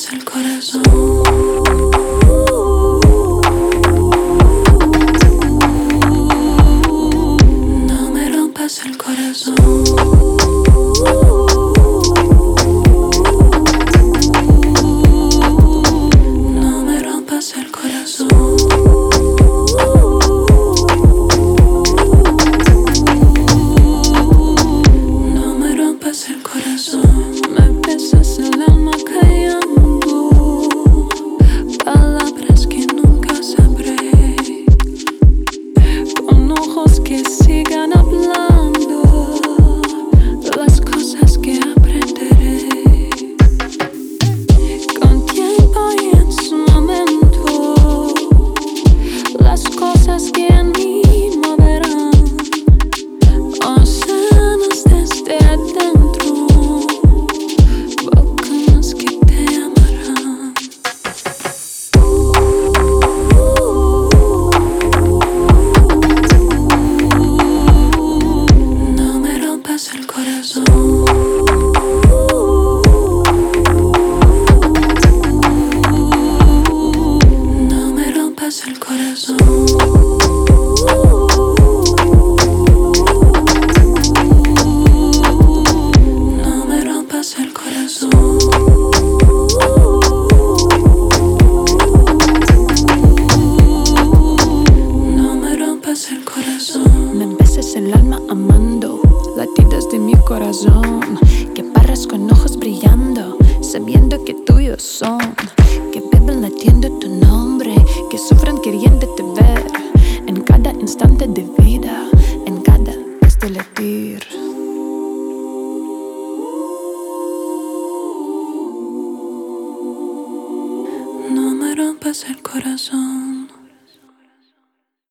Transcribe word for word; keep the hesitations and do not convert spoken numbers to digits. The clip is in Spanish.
rompas el corazón. No me rompas el corazón. No me rompas el corazón. No me rompas el corazón. Me besas el alma callando palabras que nunca sabré, con ojos que sigan hablando las cosas que aprenderé. Con tiempo y en su momento las cosas que en mí moverán océanos desde adentro, volcanes que te amarán. No me rompas el corazón. No me rompas el corazón. No me rompas el corazón. No me rompas el corazón. Me besas el alma amando latidos de mi corazón, que parras con ojos brillando, sabiendo que tuyos son, que beben latiendo tu nombre, que sufran queriéndote ver en cada instante de vida, en cada vez de latir. No me rompas el corazón.